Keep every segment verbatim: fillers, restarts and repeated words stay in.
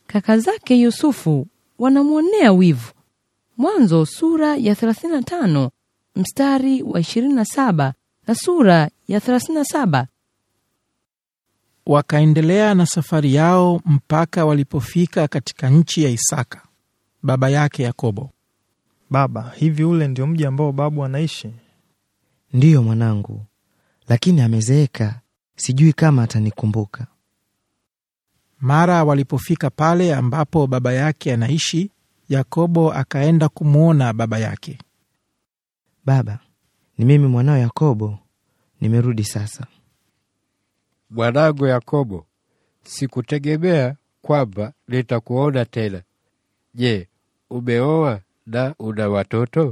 Kaka zake Yusufu wanamwonea wivu. Mwanzo sura ya thelathini na tano mstari wa ishirini na saba na sura ya thelathini na saba. Wakaendelea na safari yao mpaka walipofika katika nchi ya Isaka, baba yake Yakobo. Baba, hivi ule ndio mji ambao babu anaishi? Ndiyo mwanangu, lakini amezeeka, sijui kama atanikumbuka. Mara walipofika pale ambapo baba yake anaishi, Yakobo akaenda kumuona baba yake. Baba, ni mimi mwanao Yakobo, nimerudi sasa. Mwanangu Yakobo, sikutegemea kwamba nitakuona tena. Je, umeoa na una watoto?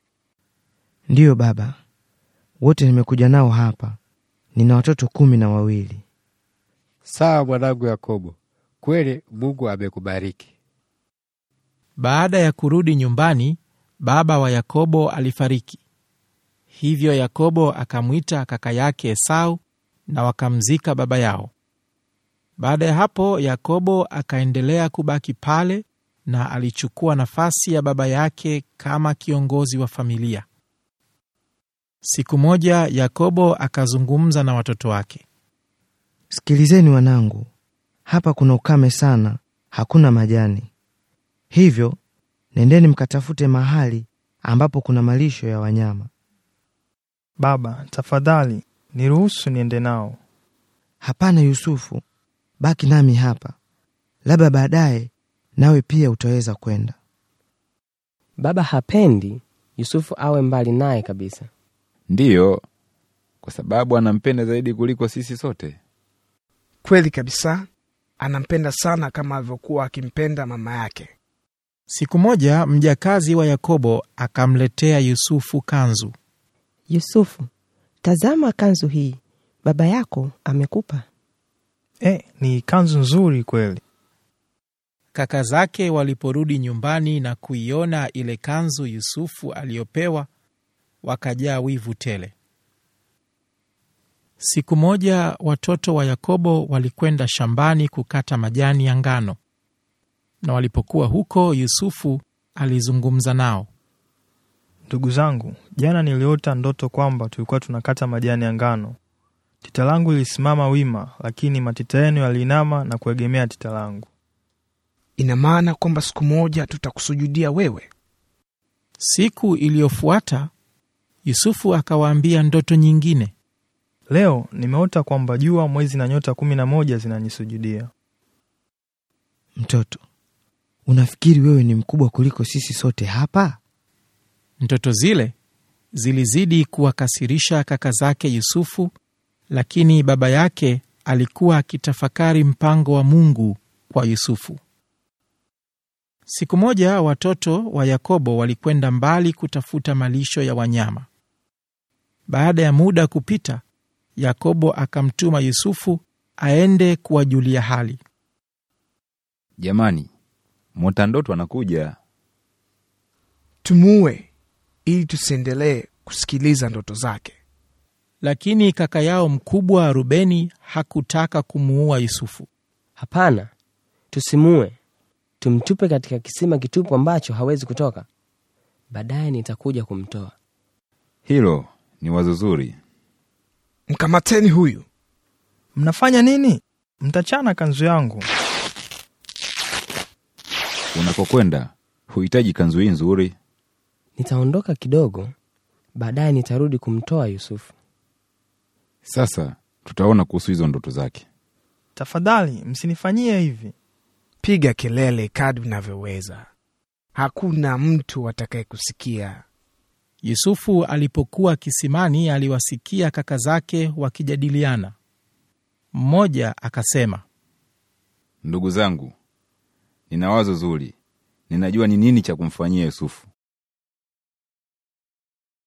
Ndiyo baba, wote nimekuja nao hapa. Nina watoto kumi na wawili. Sawa mwanangu Yakobo, kweli Mungu amekubariki. Baada ya kurudi nyumbani, baba wa Yakobo alifariki. Hivyo Yakobo akamwita kaka yake Esau na wakamzika baba yao. Baada ya hapo Yakobo akaendelea kubaki pale na alichukua nafasi ya baba yake kama kiongozi wa familia. Siku moja Yakobo akazungumza na watoto wake. Sikilizeni wanangu, hapa kuna ukame sana, hakuna majani. Hivyo, nendeni mkatafute mahali ambapo kuna malisho ya wanyama. Baba, tafadhali, niruhusu niende nao. Hapana Yusufu, baki nami hapa. Labda baadaye nawe pia utaweza kwenda. Baba hapendi Yusufu awe mbali naye kabisa. Ndiyo, kwa sababu anampenda zaidi kuliko sisi sote. Kweli kabisa, anampenda sana kama alivyokuwa akimpenda mama yake. Siku moja mjakazi wa Yakobo akamletea Yusufu kanzu. Yusufu, tazama kanzu hii, baba yako amekupa. Eh, ni kanzu nzuri kweli. Kaka zake waliporudi nyumbani na kuiona ile kanzu Yusufu aliyopewa, wakajaa wivu tele. Siku moja watoto wa Yakobo walikwenda shambani kukata majani ya ngano. Na walipokuwa huko Yusufu alizungumza nao. Ndugu zangu, jana niliota ndoto kwamba tulikuwa tunakata majani ya ngano. Tita langu lilisimama wima, lakini matita yenu yalinama na kuegemea tita langu. Ina maana kwamba siku moja tutakusujudia wewe? Siku iliyofuata Yusufu akawaambia ndoto nyingine. Leo nimeota kwamba jua, mwezi na nyota kumi na moja zinanisujudia. Mtoto, unafikiri wewe ni mkubwa kuliko sisi sote hapa? Ndoto zile zilizidi kuwakasirisha kaka zake Yusufu, lakini baba yake alikuwa akitafakari mpango wa Mungu kwa Yusufu. Siku moja watoto wa Yakobo walikwenda mbali kutafuta malisho ya wanyama. Baada ya muda kupita, Yakobo akamtuma Yusufu aende kuwajulia hali. Jamani, mota ndoto anakuja. Tumue ili tusiendelee kusikiliza ndoto zake. Lakini kaka yao mkubwa Rubeni hakutaka kumuua Yusufu. Hapana, tusimue. Tumtupe katika kisima kitupu ambacho hawezi kutoka. Baadaye nitakuja kumtoa. Hilo ni wazo zuri. Mkamateni huyu. Mnafanya nini? Mtachana kanzu yangu. Unapokwenda, huhitaji kanzu hii nzuri. Nitaondoka kidogo, baadaye nitarudi kumtoa Yusufu. Sasa tutaona kuhusu hizo ndoto zake. Tafadhali, msinifanyie hivi. Piga kelele kadri unavyoweza. Hakuna mtu atakayekusikia. Yusufu alipokuwa kisimani aliwasikia kaka zake wakijadiliana. Mmoja akasema, ndugu zangu, nina wazo zuri. Ninajua ni nini cha kumfanyia Yusufu.